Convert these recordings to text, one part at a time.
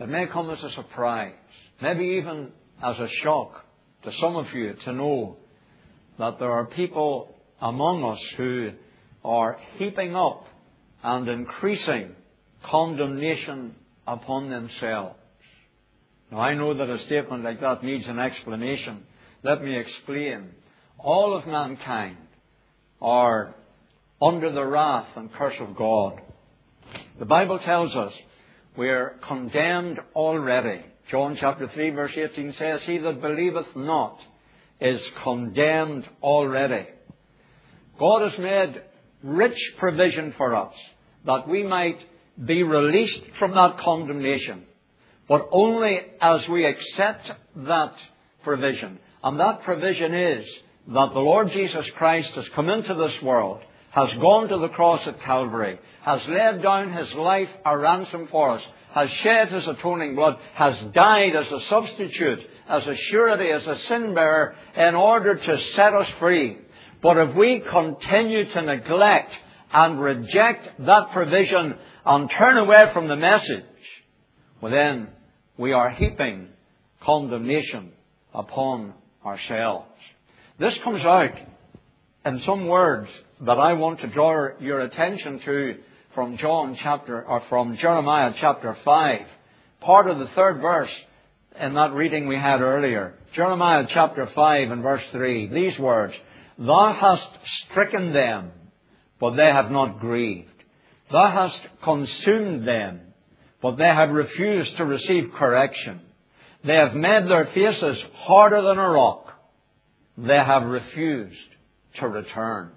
It may come as a surprise, maybe even as a shock to some of you to know that there are people among us who are heaping up and increasing condemnation upon themselves. Now, I know that a statement like that needs an explanation. Let me explain. All of mankind are under the wrath and curse of God. The Bible tells us we're condemned already. John chapter 3 verse 18 says, "He that believeth not is condemned already." God has made rich provision for us that we might be released from that condemnation, but only as we accept that provision. And that provision is that the Lord Jesus Christ has come into this world, has gone to the cross at Calvary, has laid down His life a ransom for us, has shed His atoning blood, has died as a substitute, as a surety, as a sin bearer, in order to set us free. But if we continue to neglect and reject that provision and turn away from the message, well then we are heaping condemnation upon ourselves. This comes out in some words that I want to draw your attention to from Jeremiah chapter 5. Part of the third verse in that reading we had earlier. Jeremiah chapter 5 and verse 3. These words, "Thou hast stricken them, but they have not grieved. Thou hast consumed them, but they have refused to receive correction. They have made their faces harder than a rock. They have refused to return."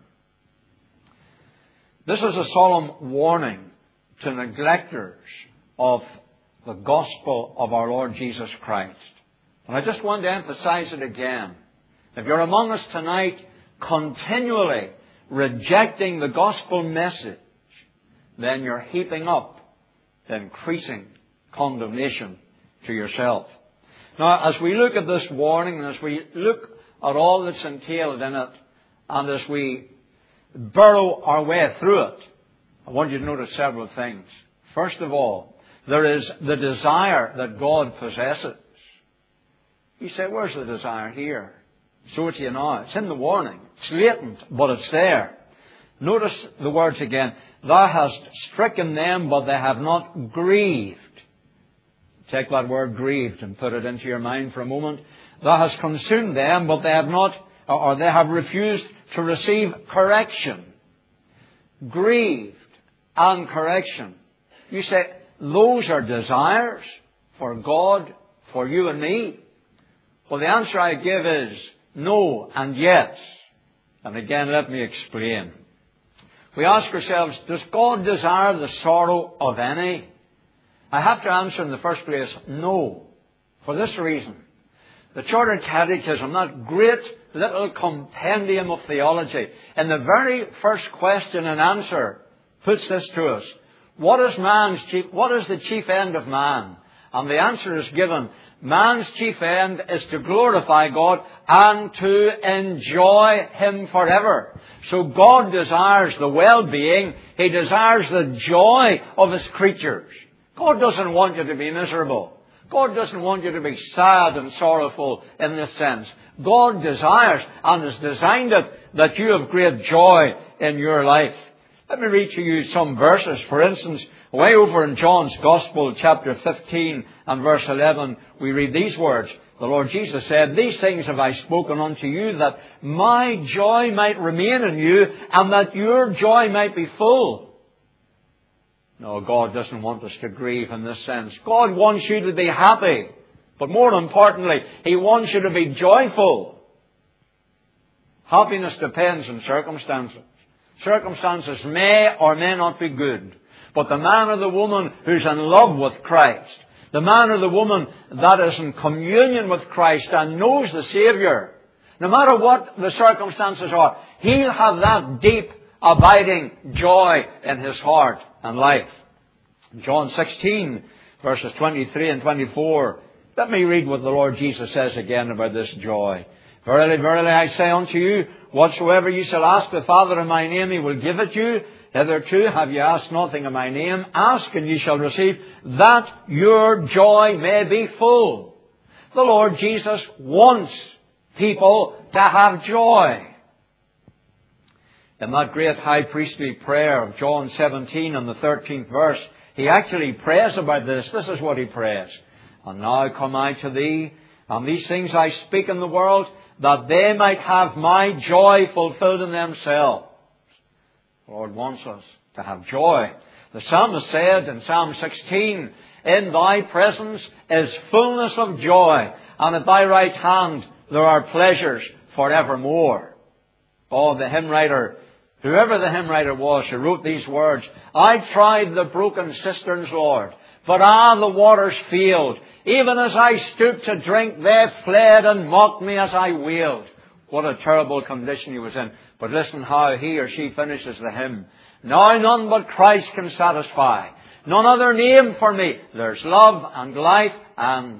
This is a solemn warning to neglectors of the gospel of our Lord Jesus Christ. And I just want to emphasize it again. If you're among us tonight continually rejecting the gospel message, then you're heaping up the increasing condemnation to yourself. Now, as we look at this warning, and as we look at all that's entailed in it, and as we burrow our way through it, I want you to notice several things. First of all, there is the desire that God possesses. You say, where's the desire here? Show it to you now. It's in the warning. It's latent, but it's there. Notice the words again. "Thou hast stricken them, but they have not grieved." Take that word grieved and put it into your mind for a moment. "Thou hast consumed them, but they have not, or they have refused to receive correction." Grieved and correction. You say, those are desires for God, for you and me? Well, the answer I give is no and yes. And again, let me explain. We ask ourselves, does God desire the sorrow of any? I have to answer in the first place, no. For this reason. The Chartered Catechism, that great little compendium of theology, in the very first question and answer, puts this to us. What is the chief end of man? And the answer is given. Man's chief end is to glorify God and to enjoy Him forever. So God desires the well-being. He desires the joy of His creatures. God doesn't want you to be miserable. God doesn't want you to be sad and sorrowful in this sense. God desires and has designed it that you have great joy in your life. Let me read to you some verses. For instance, way over in John's Gospel, chapter 15 and verse 11, we read these words. The Lord Jesus said, "These things have I spoken unto you, that my joy might remain in you, and that your joy might be full." No, God doesn't want us to grieve in this sense. God wants you to be happy. But more importantly, He wants you to be joyful. Happiness depends on circumstances. Circumstances may or may not be good. But the man or the woman who's in love with Christ, the man or the woman that is in communion with Christ and knows the Saviour, no matter what the circumstances are, he'll have that deep, abiding joy in his heart and life. John 16, verses 23 and 24. Let me read what the Lord Jesus says again about this joy. "Verily, verily, I say unto you, whatsoever ye shall ask the Father in my name, He will give it you. Hitherto have ye asked nothing in my name. Ask and ye shall receive, that your joy may be full. The Lord Jesus wants people to have joy. In that great high priestly prayer of John 17 and the 13th verse, he actually prays about this. This is what he prays. And now come I to thee, and these things I speak in the world, that they might have my joy fulfilled in themselves. The Lord wants us to have joy. The psalmist said in Psalm 16, in thy presence is fullness of joy, and at thy right hand there are pleasures forevermore. Oh, the hymn writer, whoever the hymn writer was who wrote these words, I tried the broken cisterns, Lord, but the waters failed. Even as I stooped to drink, they fled and mocked me as I wailed. What a terrible condition he was in. But listen how he or she finishes the hymn. Now none but Christ can satisfy. None other name for me. There's love and life and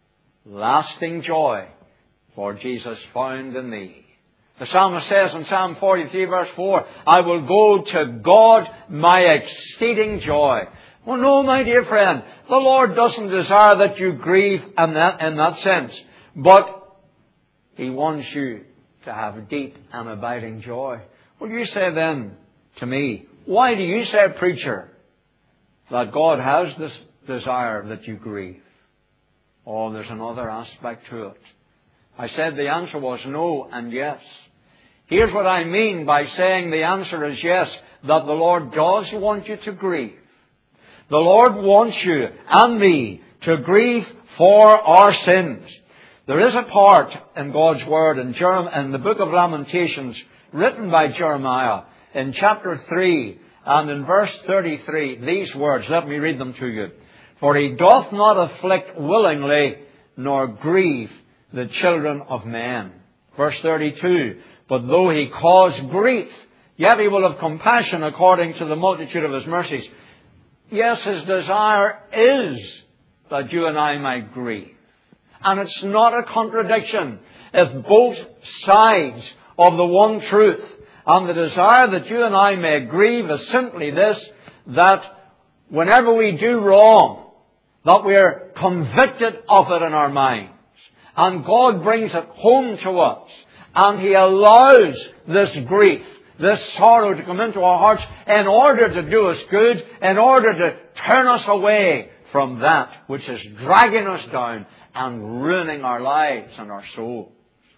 lasting joy for Jesus found in thee. The psalmist says in Psalm 43 verse 4, I will go to God my exceeding joy. Well, no, my dear friend, the Lord doesn't desire that you grieve in that sense. But He wants you to have deep and abiding joy. Well, you say then to me, why do you say, preacher, that God has this desire that you grieve? Oh, there's another aspect to it. I said the answer was no and yes. Here's what I mean by saying the answer is yes, that the Lord does want you to grieve. The Lord wants you and me to grieve for our sins. There is a part in God's Word in the book of Lamentations written by Jeremiah in chapter 3 and in verse 33, these words, let me read them to you. For He doth not afflict willingly, nor grieve the children of men. Verse 32, but though He cause grief, yet He will have compassion according to the multitude of His mercies. Yes, His desire is that you and I might grieve. And it's not a contradiction if both sides of the one truth and the desire that you and I may grieve is simply this, that whenever we do wrong, that we're convicted of it in our minds. And God brings it home to us. And He allows this grief, this sorrow to come into our hearts in order to do us good, in order to turn us away from that which is dragging us down and ruining our lives and our souls.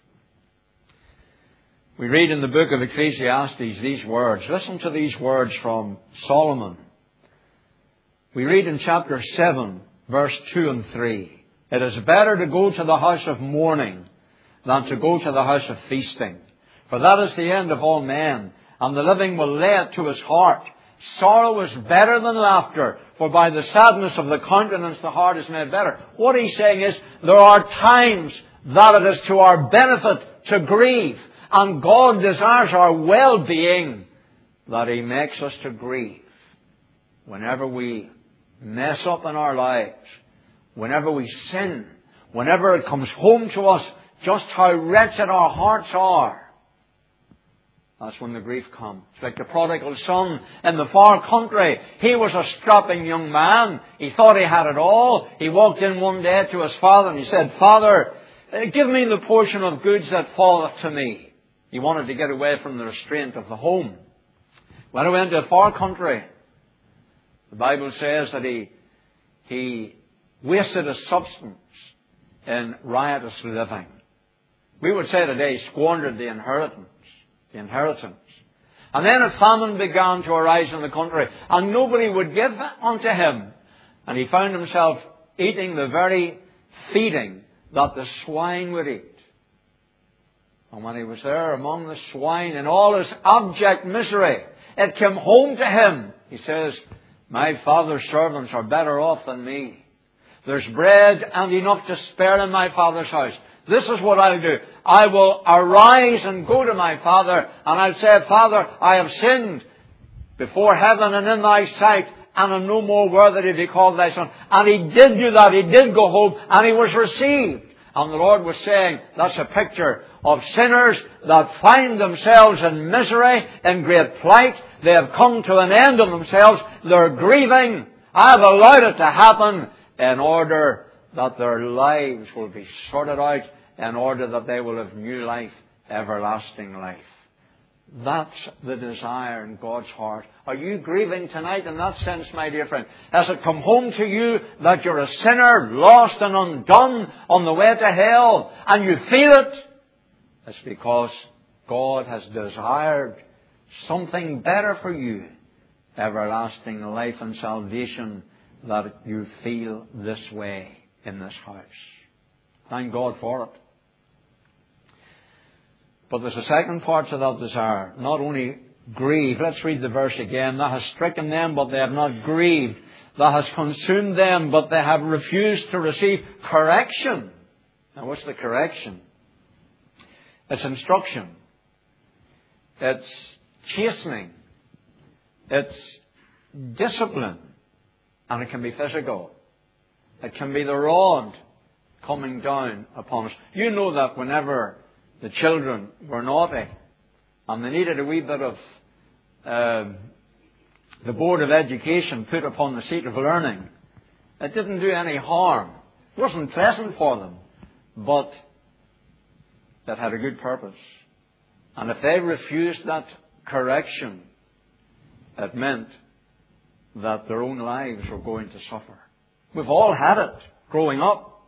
We read in the book of Ecclesiastes these words. Listen to these words from Solomon. We read in chapter 7, verse 2 and 3. It is better to go to the house of mourning than to go to the house of feasting. For that is the end of all men, and the living will lay it to his heart. Sorrow is better than laughter, for by the sadness of the countenance the heart is made better. What he's saying is, there are times that it is to our benefit to grieve, and God desires our well-being, that He makes us to grieve. Whenever we mess up in our lives, whenever we sin, whenever it comes home to us just how wretched our hearts are, that's when the grief comes. Like the prodigal son in the far country. He was a strapping young man. He thought he had it all. He walked in one day to his father and he said, Father, give me the portion of goods that falleth to me. He wanted to get away from the restraint of the home. When he went to a far country, the Bible says that he wasted his substance in riotous living. We would say today he squandered the inheritance. And then a famine began to arise in the country, and nobody would give unto him. And he found himself eating the very feeding that the swine would eat. And when he was there among the swine in all his abject misery, it came home to him. He says, my father's servants are better off than me. There's bread and enough to spare in my father's house. This is what I'll do. I will arise and go to my father, and I'll say, Father, I have sinned before heaven and in thy sight, and am no more worthy to be called thy son. And he did do that. He did go home, and he was received. And the Lord was saying, that's a picture of sinners that find themselves in misery, in great plight. They have come to an end of themselves. They're grieving. I have allowed it to happen in order that their lives will be sorted out, in order that they will have new life, everlasting life. That's the desire in God's heart. Are you grieving tonight in that sense, my dear friend? Has it come home to you that you're a sinner, lost and undone, on the way to hell, and you feel it? It's because God has desired something better for you, everlasting life and salvation, that you feel this way in this house. Thank God for it. But there's a second part to that desire. Not only grieve. Let's read the verse again. That has stricken them, but they have not grieved. That has consumed them, but they have refused to receive correction. Now what's the correction? It's instruction. It's chastening. It's discipline. And it can be physical. It can be the rod coming down upon us. You know that whenever the children were naughty and they needed a wee bit of the Board of Education put upon the seat of learning, it didn't do any harm. It wasn't pleasant for them, but it had a good purpose. And if they refused that correction, it meant that their own lives were going to suffer. We've all had it growing up.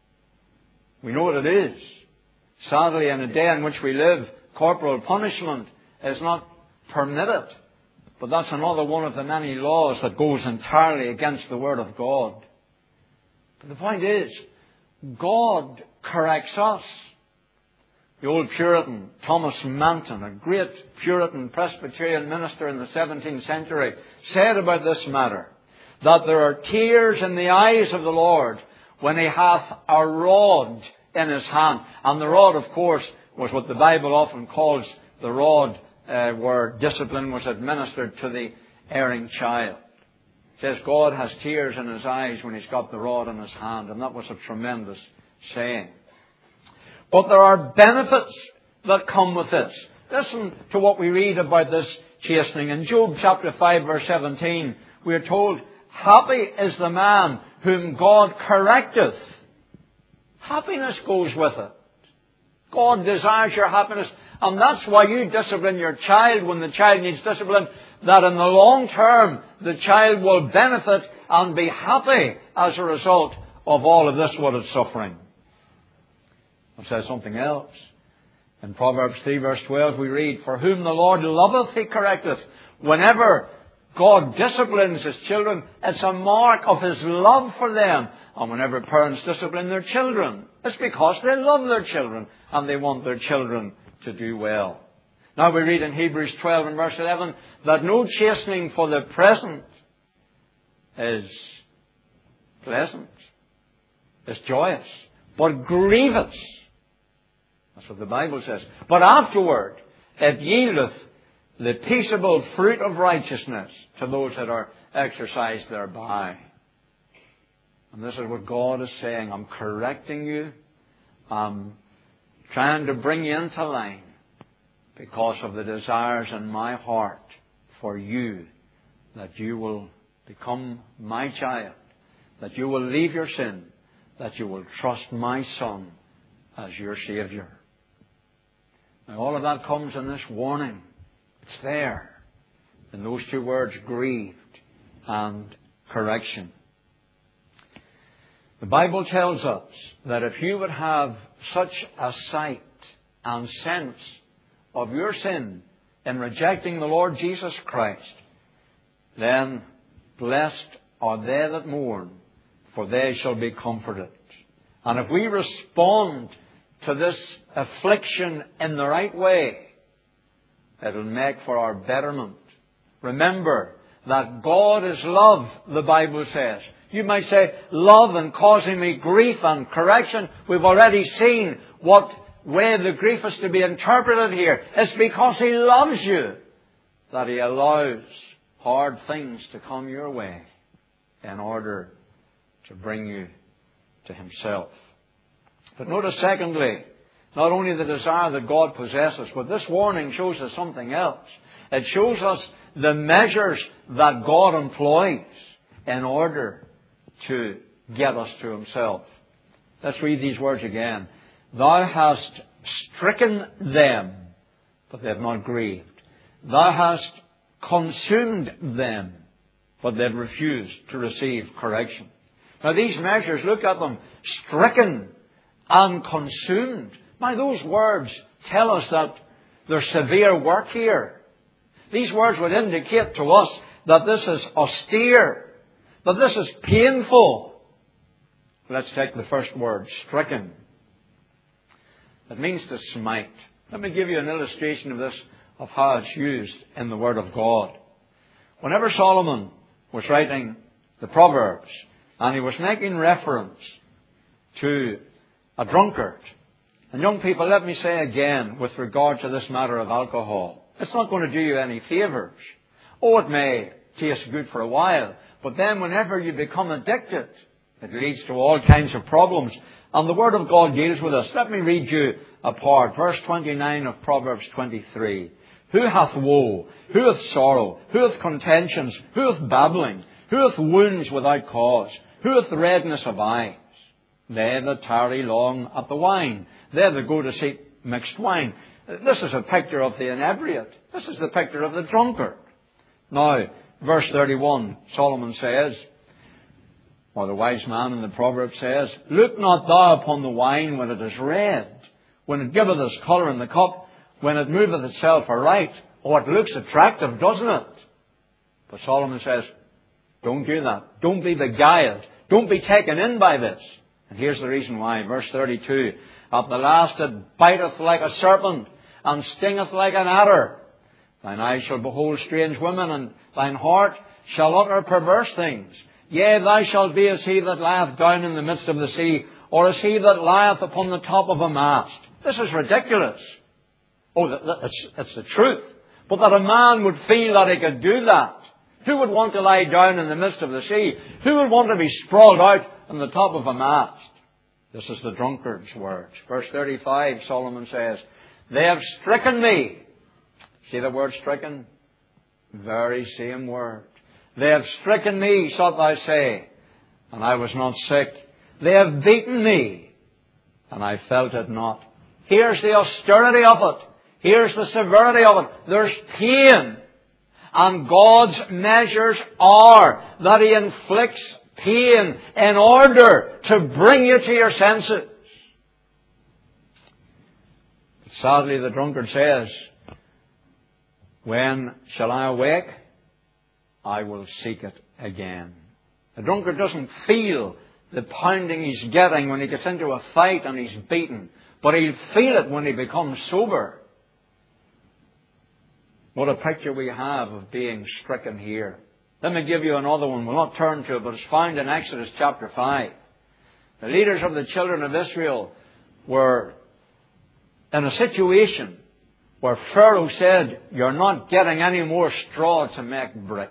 We know what it is. Sadly, in the day in which we live, corporal punishment is not permitted. But that's another one of the many laws that goes entirely against the Word of God. But the point is, God corrects us. The old Puritan, Thomas Manton, a great Puritan Presbyterian minister in the 17th century, said about this matter, that there are tears in the eyes of the Lord when He hath a rod in His hand. And the rod, of course, was what the Bible often calls the rod where discipline was administered to the erring child. It says God has tears in His eyes when He's got the rod in His hand. And that was a tremendous saying. But there are benefits that come with this. Listen to what we read about this chastening. In Job chapter 5 verse 17, we are told, happy is the man whom God correcteth. Happiness goes with it. God desires your happiness. And that's why you discipline your child when the child needs discipline, that in the long term the child will benefit and be happy as a result of all of this, what it's suffering. It says something else. In Proverbs 3 verse 12 we read, for whom the Lord loveth He correcteth. Whenever God disciplines His children, it's a mark of His love for them. And whenever parents discipline their children, it's because they love their children and they want their children to do well. Now we read in Hebrews 12 and verse 11 that no chastening for the present is pleasant, is joyous, but grievous. That's what the Bible says. But afterward it yieldeth the peaceable fruit of righteousness to those that are exercised thereby. And this is what God is saying. I'm correcting you. I'm trying to bring you into line because of the desires in my heart for you, that you will become my child, that you will leave your sin, that you will trust my Son as your Saviour. Now all of that comes in this warning. It's there in those two words, grieved and correction. The Bible tells us that if you would have such a sight and sense of your sin in rejecting the Lord Jesus Christ, then blessed are they that mourn, for they shall be comforted. And if we respond to this affliction in the right way, it will make for our betterment. Remember that God is love, the Bible says. You might say, love and causing me grief and correction. We've already seen what way the grief is to be interpreted here. It's because He loves you that He allows hard things to come your way in order to bring you to Himself. But notice secondly, not only the desire that God possesses, but this warning shows us something else. It shows us the measures that God employs in order to get us to Himself. Let's read these words again. Thou hast stricken them, but they have not grieved. Thou hast consumed them, but they've refused to receive correction. Now these measures, look at them, stricken and consumed. Now those words tell us that there's severe work here. These words would indicate to us that this is austere, that this is painful. Let's take the first word, stricken. It means to smite. Let me give you an illustration of this, of how it's used in the Word of God. Whenever Solomon was writing the Proverbs, and he was making reference to a drunkard, and young people, let me say again, with regard to this matter of alcohol, it's not going to do you any favours. Oh, it may taste good for a while, but then whenever you become addicted, it leads to all kinds of problems. And the Word of God deals with us. Let me read you a part. Verse 29 of Proverbs 23. Who hath woe? Who hath sorrow? Who hath contentions? Who hath babbling? Who hath wounds without cause? Who hath redness of eyes? They that tarry long at the wine. They that go to seek mixed wine. This is a picture of the inebriate. This is the picture of the drunkard. Now, verse 31, Solomon says, or the wise man in the proverb says, look not thou upon the wine when it is red, when it giveth us colour in the cup, when it moveth itself aright. Oh, it looks attractive, doesn't it? But Solomon says, don't do that. Don't be beguiled. Don't be taken in by this. And here's the reason why. Verse 32, at the last it biteth like a serpent, and stingeth like an adder. Thine eyes shall behold strange women, and thine heart shall utter perverse things. Yea, thou shalt be as he that lieth down in the midst of the sea, or as he that lieth upon the top of a mast. This is ridiculous. Oh, it's the truth. But that a man would feel that he could do that. Who would want to lie down in the midst of the sea? Who would want to be sprawled out on the top of a mast? This is the drunkard's words. Verse 35, Solomon says, they have stricken me. See the word stricken? Very same word. They have stricken me, shalt thou say, and I was not sick. They have beaten me, and I felt it not. Here's the austerity of it. Here's the severity of it. There's pain. And God's measures are that He inflicts pain in order to bring you to your senses. But sadly, the drunkard says, when shall I awake? I will seek it again. The drunkard doesn't feel the pounding he's getting when he gets into a fight and he's beaten. But he'll feel it when he becomes sober. What a picture we have of being stricken here. Let me give you another one. We'll not turn to it, but it's found in Exodus chapter 5. The leaders of the children of Israel were in a situation where Pharaoh said, you're not getting any more straw to make brick.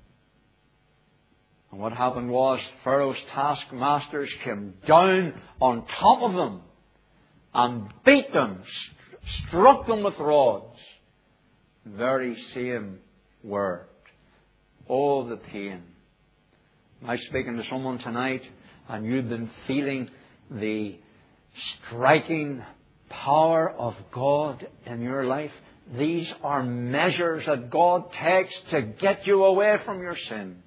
And what happened was Pharaoh's taskmasters came down on top of them and beat them, struck them with rods. Very same word. Oh, the pain. I'm speaking to someone tonight and you've been feeling the striking power of God in your life. These are measures that God takes to get you away from your sin.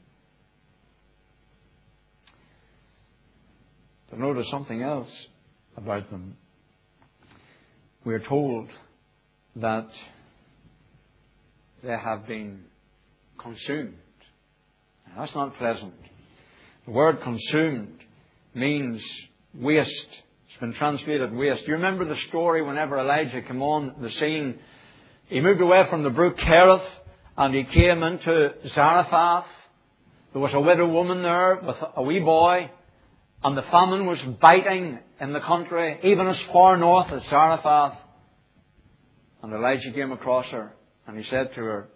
But notice something else about them. We're told that they have been consumed. Now, that's not pleasant. The word consumed means waste. It's been translated waste. Do you remember the story whenever Elijah came on the scene? He moved away from the brook Kerith and he came into Zarephath. There was a widow woman there with a wee boy, and the famine was biting in the country, even as far north as Zarephath. And Elijah came across her and he said to her,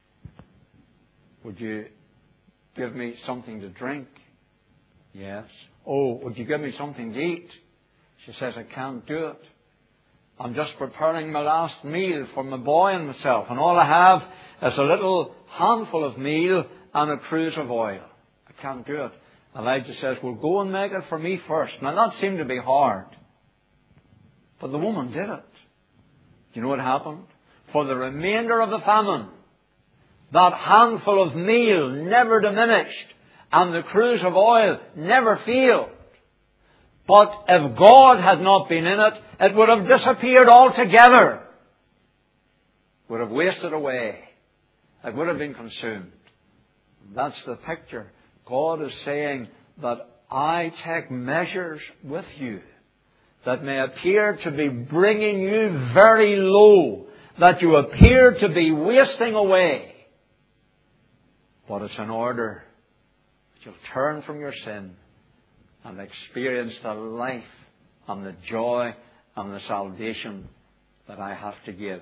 would you give me something to drink? Yes. Oh, would you give me something to eat? She says, I can't do it. I'm just preparing my last meal for my boy and myself, and all I have is a little handful of meal and a cruse of oil. I can't do it. Elijah says, well, go and make it for me first. Now, that seemed to be hard. But the woman did it. Do you know what happened? For the remainder of the famine, that handful of meal never diminished, and the cruse of oil never failed. But if God had not been in it, it would have disappeared altogether. It would have wasted away. It would have been consumed. That's the picture. God is saying that I take measures with you that may appear to be bringing you very low, that you appear to be wasting away. But it's in order that you'll turn from your sin and experience the life and the joy and the salvation that I have to give.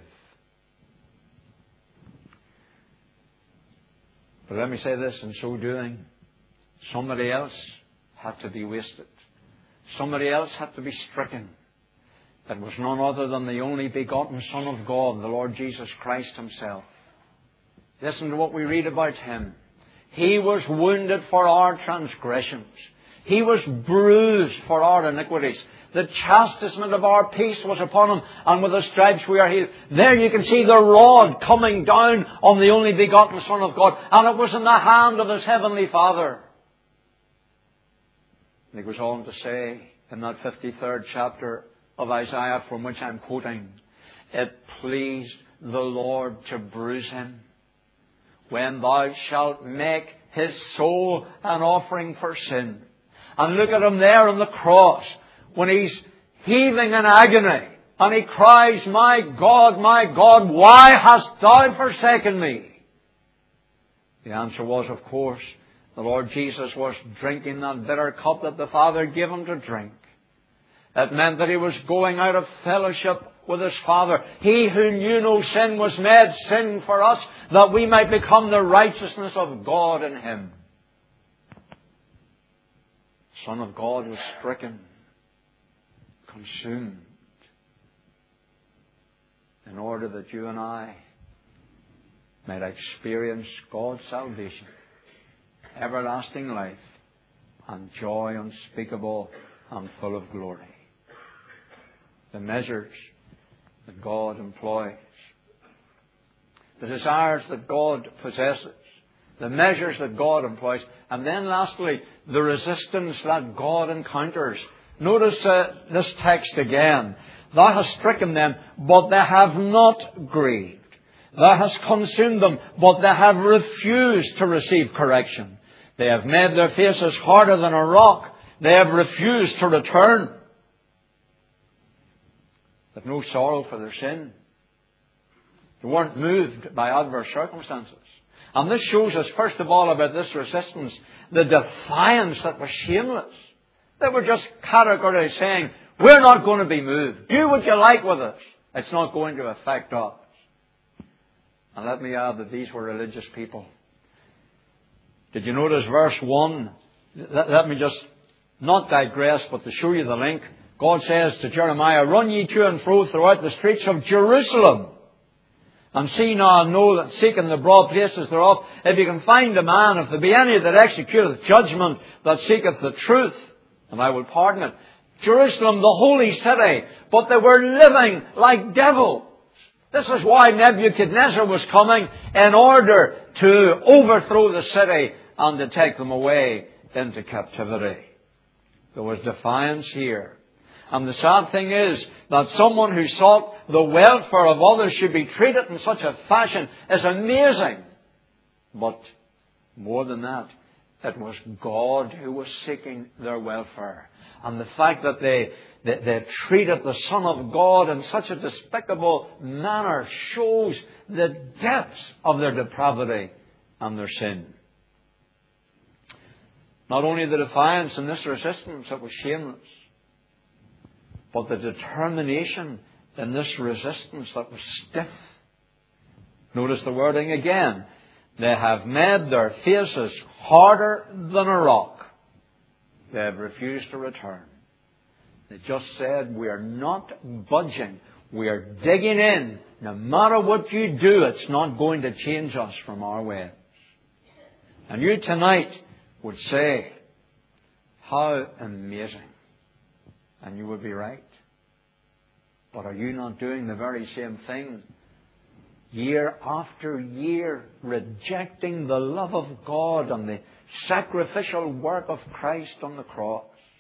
But let me say this, in so doing, somebody else had to be wasted. Somebody else had to be stricken. It was none other than the only begotten Son of God, the Lord Jesus Christ Himself. Listen to what we read about Him. He was wounded for our transgressions. He was bruised for our iniquities. The chastisement of our peace was upon Him, and with His stripes we are healed. There you can see the rod coming down on the only begotten Son of God, and it was in the hand of His Heavenly Father. And He goes on to say in that 53rd chapter of Isaiah, from which I'm quoting, it pleased the Lord to bruise Him. When thou shalt make His soul an offering for sin. And look at Him there on the cross, when He's heaving in agony, and He cries, my God, why hast thou forsaken me? The answer was, of course, the Lord Jesus was drinking that bitter cup that the Father gave Him to drink. It meant that He was going out of fellowship with His Father. He who knew no sin was made sin for us, that we might become the righteousness of God in Him. The Son of God was stricken, consumed, in order that you and I might experience God's salvation, everlasting life, and joy unspeakable and full of glory. The measures that God employs, the desires that God possesses, the measures that God employs, and then lastly, the resistance that God encounters. Notice this text again. Thou hast stricken them, but they have not grieved. Thou hast consumed them, but they have refused to receive correction. They have made their faces harder than a rock. They have refused to return. They have no sorrow for their sin. They weren't moved by adverse circumstances. And this shows us, first of all, about this resistance, the defiance that was shameless. They were just categorically saying, we're not going to be moved. Do what you like with us. It's not going to affect us. And let me add that these were religious people. Did you notice verse 1? Let me just not digress, but to show you the link. God says to Jeremiah, run ye to and fro throughout the streets of Jerusalem. And see now and know that seeking the broad places thereof, if you can find a man, if there be any that executeth judgment, that seeketh the truth, and I will pardon it. Jerusalem, the holy city, but they were living like devils. This is why Nebuchadnezzar was coming, in order to overthrow the city and to take them away into captivity. There was defiance here. And the sad thing is that someone who sought the welfare of others should be treated in such a fashion is amazing. But more than that, it was God who was seeking their welfare. And the fact that they treated the Son of God in such a despicable manner shows the depths of their depravity and their sin. Not only the defiance and this resistance that was shameless, but the determination in this resistance that was stiff. Notice the wording again. They have made their faces harder than a rock. They have refused to return. They just said, we are not budging. We are digging in. No matter what you do, it's not going to change us from our ways. And you tonight would say, how amazing. And you would be right. But are you not doing the very same thing? Year after year, rejecting the love of God and the sacrificial work of Christ on the cross.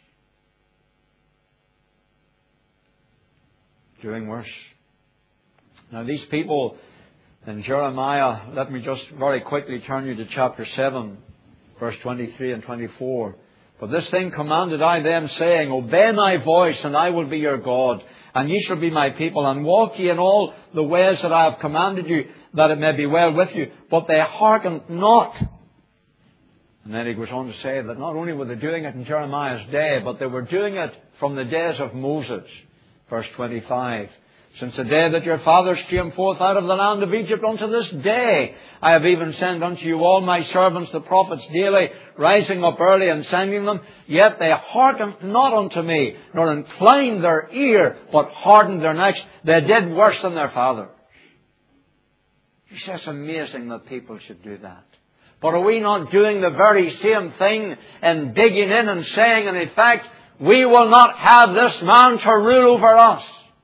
Doing worse. Now these people in Jeremiah, let me just very quickly turn you to chapter 7, verse 23 and 24. For this thing commanded I them, saying, Obey my voice, and I will be your God, and ye shall be my people, and walk ye in all the ways that I have commanded you, that it may be well with you. But they hearkened not. And then he goes on to say that not only were they doing it in Jeremiah's day, but they were doing it from the days of Moses. Verse 25. Since the day that your fathers came forth out of the land of Egypt unto this day, I have even sent unto you all my servants the prophets daily, rising up early and sending them. Yet they hearkened not unto me, nor inclined their ear, but hardened their necks. They did worse than their fathers. He says, amazing that people should do that. But are we not doing the very same thing and digging in and saying, in effect, we will not have this man to rule over us?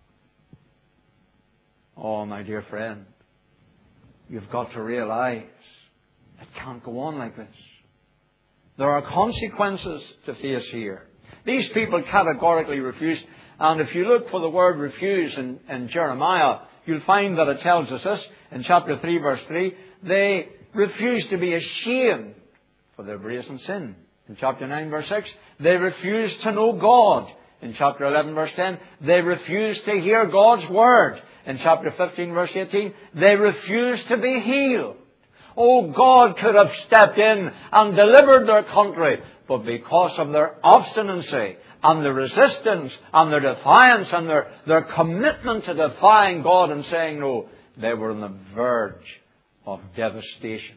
Oh, my dear friend, you've got to realize it can't go on like this. There are consequences to face here. These people categorically refused. And if you look for the word refuse in Jeremiah, you'll find that it tells us this in chapter 3, verse 3. They refused to be ashamed for their brazen sin. In chapter 9, verse 6, they refused to know God. In chapter 11, verse 10, they refused to hear God's word. In chapter 15, verse 18, they refused to be healed. Oh, God could have stepped in and delivered their country, but because of their obstinacy and their resistance and their defiance and their commitment to defying God and saying no, they were on the verge of devastation.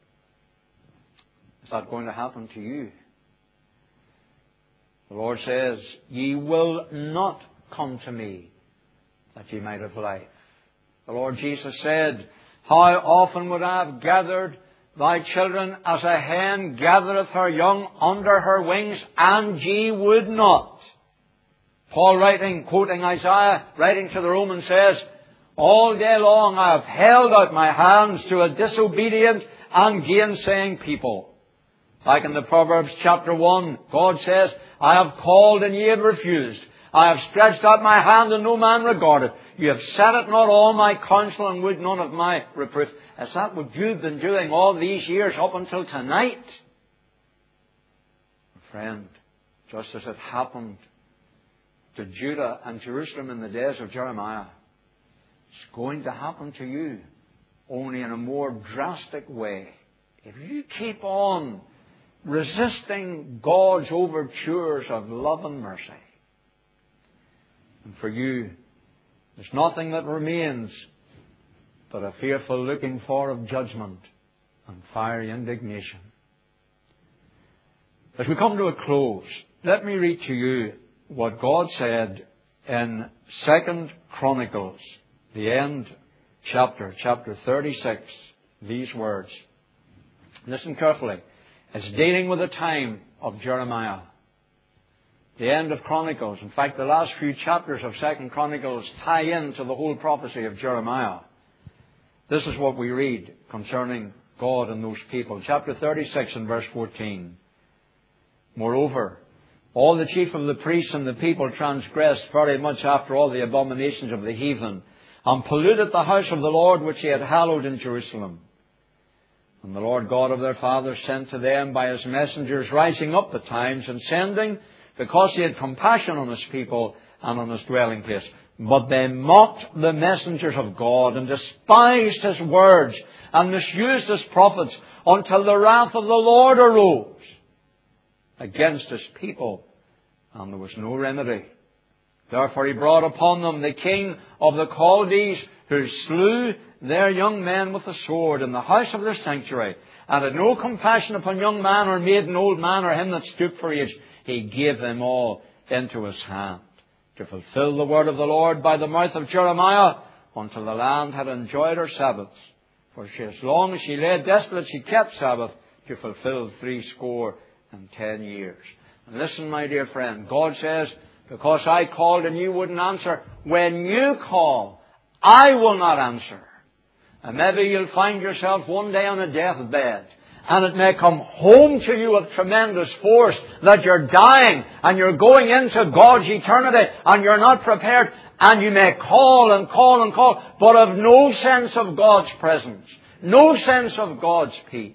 Is that going to happen to you? The Lord says, ye will not come to me, that ye might have life. The Lord Jesus said, how often would I have gathered thy children as a hen gathereth her young under her wings, and ye would not. Paul writing, quoting Isaiah, writing to the Romans says, all day long I have held out my hands to a disobedient and gainsaying people. Like in the Proverbs chapter 1, God says, I have called and ye have refused. I have stretched out my hand and no man regarded. You have set at naught all my counsel and would none of my reproof. Is that what you've been doing all these years up until tonight? Friend, just as it happened to Judah and Jerusalem in the days of Jeremiah, it's going to happen to you, only in a more drastic way. If you keep on resisting God's overtures of love and mercy. And for you, there's nothing that remains but a fearful looking for of judgment and fiery indignation. As we come to a close, let me read to you what God said in 2 Chronicles, the end chapter 36, these words. Listen carefully. It's dealing with the time of Jeremiah. The end of Chronicles. In fact, the last few chapters of 2 Chronicles tie into the whole prophecy of Jeremiah. This is what we read concerning God and those people. Chapter 36 and verse 14. Moreover, all the chief of the priests and the people transgressed very much after all the abominations of the heathen, and polluted the house of the Lord which he had hallowed in Jerusalem. And the Lord God of their fathers sent to them by his messengers, rising up the times and sending, because he had compassion on his people and on his dwelling place. But they mocked the messengers of God and despised his words and misused his prophets until the wrath of the Lord arose against his people, and there was no remedy. Therefore he brought upon them the king of the Chaldees, who slew their young men with the sword in the house of their sanctuary, and had no compassion upon young man or maiden, old man or him that stooped for age. He gave them all into his hand. to fulfill the word of the Lord by the mouth of Jeremiah, until the land had enjoyed her Sabbaths. For as long as she lay desolate, she kept Sabbath, to fulfill 70 years. And listen, my dear friend, God says, because I called and you wouldn't answer, when you call, I will not answer. And maybe you'll find yourself one day on a deathbed, and it may come home to you with tremendous force that you're dying and you're going into God's eternity and you're not prepared, and you may call and call and call, but have no sense of God's presence, no sense of God's peace.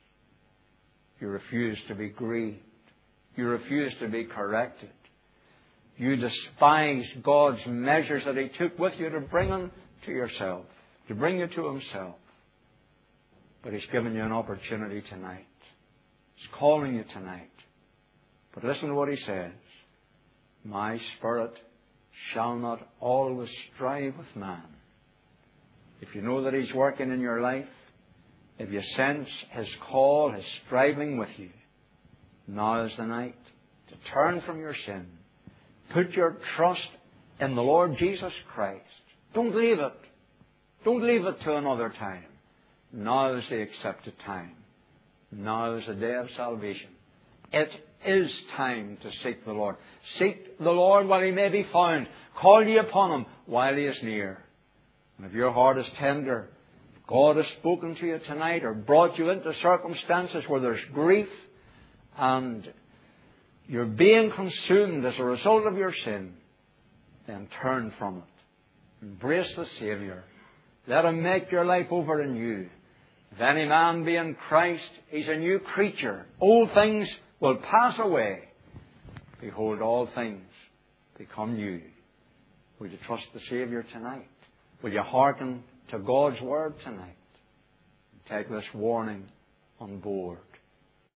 You refuse to be grieved. You refuse to be corrected. You despise God's measures that He took with you to bring Him to yourself, to bring you to Himself. But He's given you an opportunity tonight. He's calling you tonight. But listen to what He says. My Spirit shall not always strive with man. If you know that He's working in your life, if you sense His call, His striving with you, now is the night to turn from your sin. Put your trust in the Lord Jesus Christ. Don't leave it. Don't leave it to another time. Now is the accepted time. Now is the day of salvation. It is time to seek the Lord. Seek the Lord while He may be found. Call ye upon Him while He is near. And if your heart is tender, if God has spoken to you tonight or brought you into circumstances where there's grief and you're being consumed as a result of your sin, then turn from it. Embrace the Saviour. Let Him make your life over anew. If any man be in Christ, he's a new creature. Old things will pass away. Behold, all things become new. Will you trust the Saviour tonight? Will you hearken to God's word tonight? Take this warning on board.